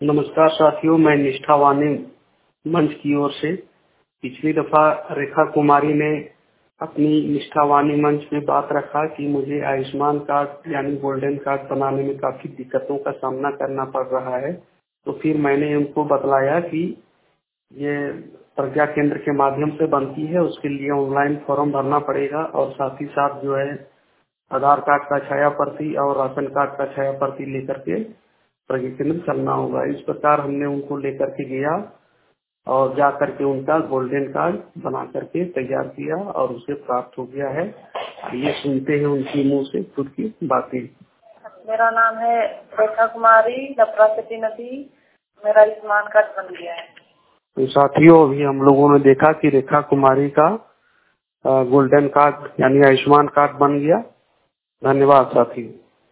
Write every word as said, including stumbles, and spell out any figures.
नमस्कार साथियों, मैं निष्ठावानी मंच की ओर से पिछली दफा रेखा कुमारी ने अपनी निष्ठावानी मंच में बात रखा कि मुझे आयुष्मान कार्ड यानी गोल्डन कार्ड बनाने में काफी दिक्कतों का सामना करना पड़ रहा है। तो फिर मैंने उनको बतलाया कि ये प्रज्ञा केंद्र के माध्यम से बनती है, उसके लिए ऑनलाइन फॉर्म भरना पड़ेगा और साथ ही साथ जो है आधार कार्ड का छाया प्रति और राशन कार्ड का छाया प्रति लेकर के प्रज्ञा केंद्र चलना होगा। इस प्रकार हमने उनको लेकर के गया और जा करके उनका गोल्डन कार्ड बना करके तैयार किया और उसे प्राप्त हो गया है। ये सुनते हैं उनकी मुंह से खुद की बातें। मेरा नाम है रेखा कुमारी, लपरा सिटी नदी। मेरा आयुष्मान कार्ड बन गया है। तो साथियों, अभी हम लोगों ने देखा कि रेखा कुमारी का गोल्डन कार्ड यानी आयुष्मान कार्ड बन गया। धन्यवाद साथियों।